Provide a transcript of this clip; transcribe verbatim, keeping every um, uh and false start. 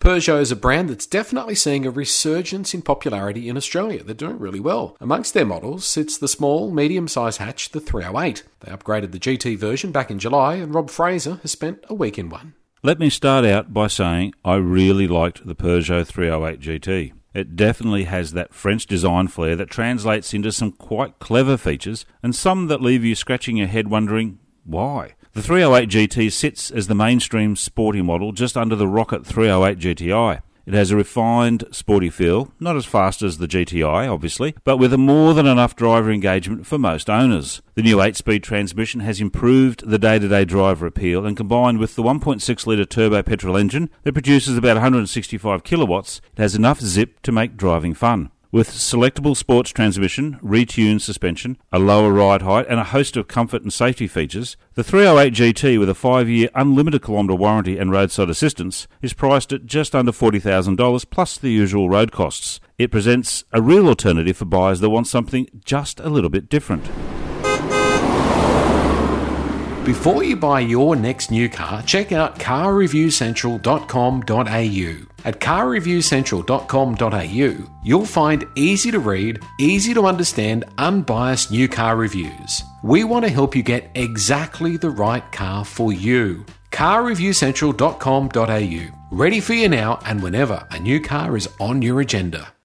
Peugeot is a brand that's definitely seeing a resurgence in popularity in Australia. They're doing really well. Amongst their models sits the small, medium-sized hatch, the three oh eight. They upgraded the G T version back in July, and Rob Fraser has spent a week in one. Let me start out by saying I really liked the Peugeot three oh eight G T. It definitely has that French design flair that translates into some quite clever features, and some that leave you scratching your head wondering, why? The three oh eight G T sits as the mainstream sporty model just under the Rocket three oh eight G T I. It has a refined, sporty feel, not as fast as the G T I, obviously, but with a more than enough driver engagement for most owners. The new eight-speed transmission has improved the day-to-day driver appeal, and combined with the one point six litre turbo petrol engine that produces about one hundred sixty-five kilowatts, it has enough zip to make driving fun. With selectable sports transmission, retuned suspension, a lower ride height and a host of comfort and safety features, the three oh eight G T with a five-year unlimited kilometre warranty and roadside assistance is priced at just under forty thousand dollars plus the usual road costs. It presents a real alternative for buyers that want something just a little bit different. Before you buy your next new car, check out car review central dot com dot a u. At car review central dot com dot a u, you'll find easy to read, easy to understand, unbiased new car reviews. We want to help you get exactly the right car for you. car review central dot com dot a u. Ready for you now and whenever a new car is on your agenda.